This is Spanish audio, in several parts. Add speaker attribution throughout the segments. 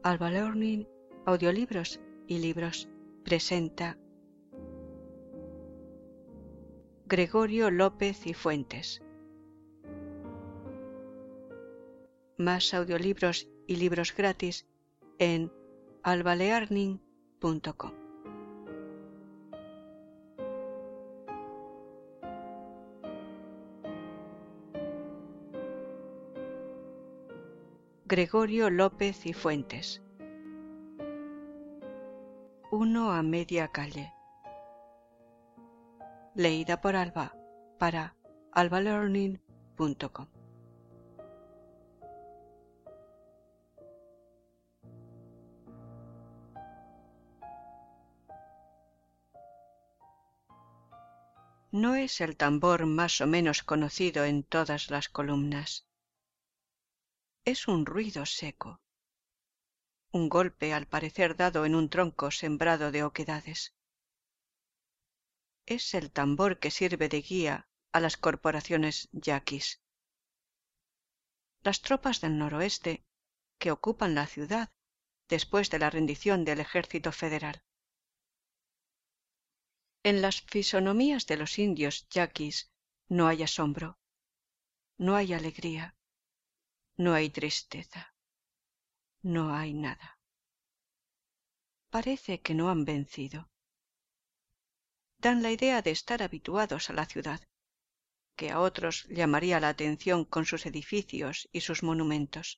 Speaker 1: Alba Learning, Audiolibros y Libros presenta Gregorio López y Fuentes. Más audiolibros y libros gratis en albalearning.com. Gregorio López y Fuentes. Uno a media calle. Leída por Alba para albalearning.com. No es el tambor más o menos conocido en todas las columnas. Es un ruido seco, un golpe al parecer dado en un tronco sembrado de oquedades. Es el tambor que sirve de guía a las corporaciones yaquis. Las tropas del noroeste que ocupan la ciudad después de la rendición del ejército federal. En las fisonomías de los indios yaquis no hay asombro, no hay alegría, no hay tristeza, no hay nada. Parece que no han vencido. Dan la idea de estar habituados a la ciudad, que a otros llamaría la atención con sus edificios y sus monumentos.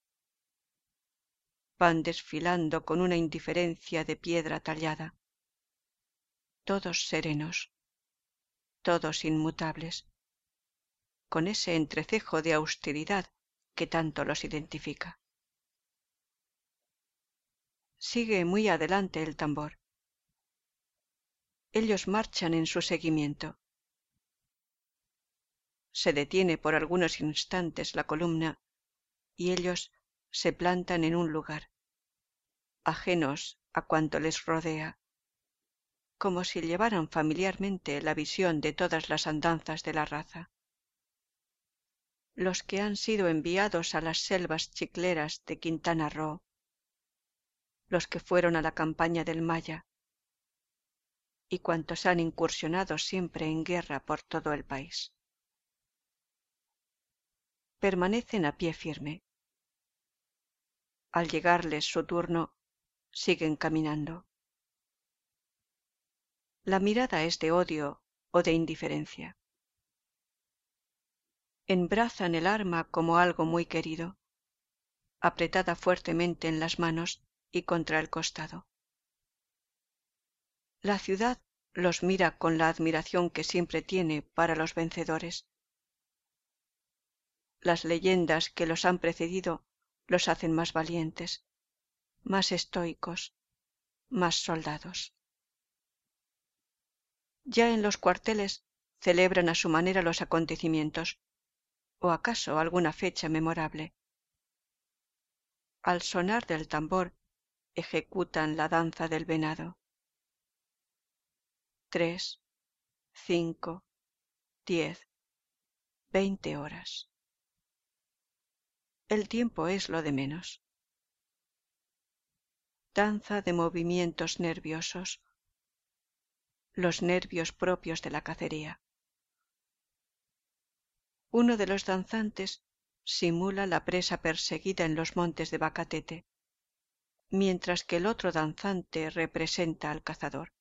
Speaker 1: Van desfilando con una indiferencia de piedra tallada, todos serenos, todos inmutables, con ese entrecejo de austeridad que tanto los identifica. Sigue muy adelante el tambor. Ellos marchan en su seguimiento. Se detiene por algunos instantes la columna y ellos se plantan en un lugar, ajenos a cuanto les rodea, como si llevaran familiarmente la visión de todas las andanzas de la raza. Los que han sido enviados a las selvas chicleras de Quintana Roo, los que fueron a la campaña del Maya, y cuantos han incursionado siempre en guerra por todo el país. Permanecen a pie firme. Al llegarles su turno, siguen caminando. La mirada es de odio o de indiferencia. Embrazan el arma como algo muy querido, apretada fuertemente en las manos y contra el costado. La ciudad los mira con la admiración que siempre tiene para los vencedores. Las leyendas que los han precedido los hacen más valientes, más estoicos, más soldados. Ya en los cuarteles celebran a su manera los acontecimientos, o acaso alguna fecha memorable. Al sonar del tambor ejecutan la danza del venado. 3, 5, 10, 20 horas. El tiempo es lo de menos. Danza de movimientos nerviosos, los nervios propios de la cacería. Uno de los danzantes simula la presa perseguida en los montes de Bacatete, mientras que el otro danzante representa al cazador.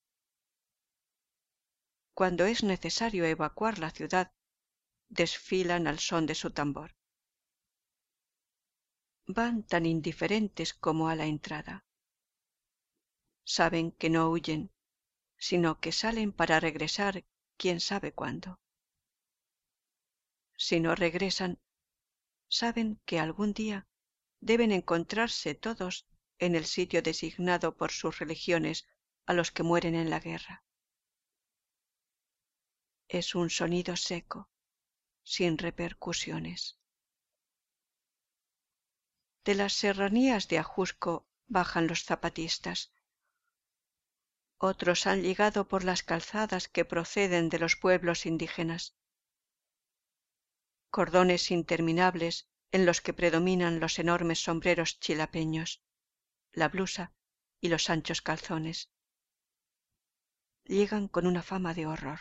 Speaker 1: Cuando es necesario evacuar la ciudad, desfilan al son de su tambor. Van tan indiferentes como a la entrada. Saben que no huyen, sino que salen para regresar quién sabe cuándo. Si no regresan, saben que algún día deben encontrarse todos en el sitio designado por sus religiones a los que mueren en la guerra. Es un sonido seco, sin repercusiones. De las serranías de Ajusco bajan los zapatistas. Otros han llegado por las calzadas que proceden de los pueblos indígenas. Cordones interminables en los que predominan los enormes sombreros chilapeños. la blusa y los anchos calzones. Llegan con una fama de horror.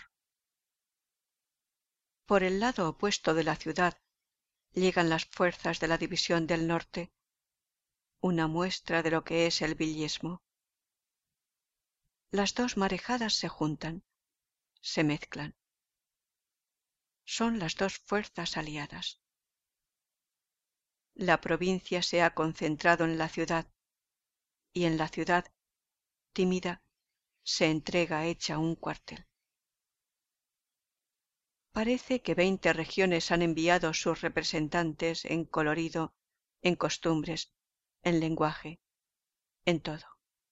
Speaker 1: Por el lado opuesto de la ciudad llegan las fuerzas de la División del Norte, una muestra de lo que es el villismo. Las dos marejadas se juntan, se mezclan. Son las dos fuerzas aliadas. La provincia se ha concentrado en la ciudad, y en la ciudad, tímida, se entrega hecha un cuartel. Parece que 20 regiones han enviado sus representantes en colorido, en costumbres, en lenguaje, en todo.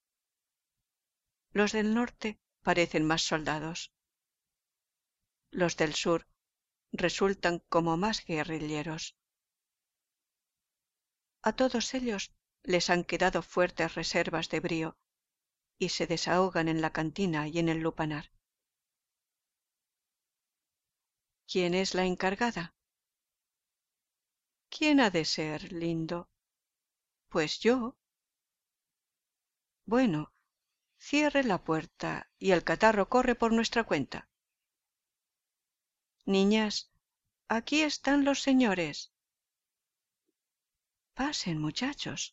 Speaker 1: Los del norte parecen más soldados. Los del sur resultan como más guerrilleros. A todos ellos les han quedado fuertes reservas de brío y se desahogan en la cantina y en el lupanar. ¿Quién es la encargada? ¿Quién ha de ser, lindo? Pues yo. Bueno, cierre la puerta y el catarro corre por nuestra cuenta. Niñas, aquí están los señores. Pasen, muchachos.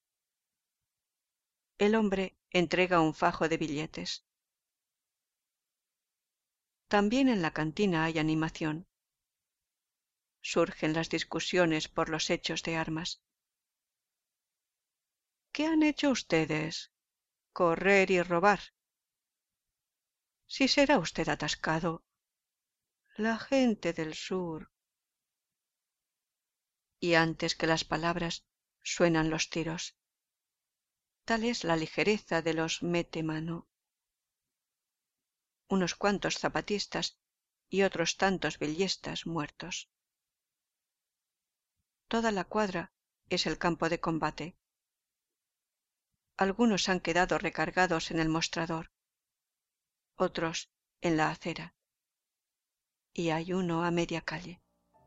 Speaker 1: El hombre entrega un fajo de billetes. También en la cantina hay animación. Surgen las discusiones por los hechos de armas. ¿Qué han hecho ustedes? Correr y robar. Si será usted atascado. La gente del sur. Y antes que las palabras suenan los tiros. Tal es la ligereza de los mete mano. Unos cuantos zapatistas y otros tantos villestas muertos. Toda la cuadra es el campo de combate. Algunos han quedado recargados en el mostrador, otros en la acera, y hay uno a media calle.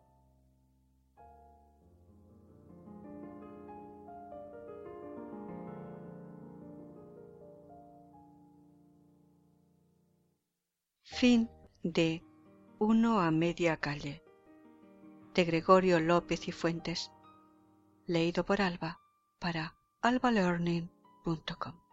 Speaker 1: Fin de Uno a media calle, de Gregorio López y Fuentes, leído por Alba para albalearning.com.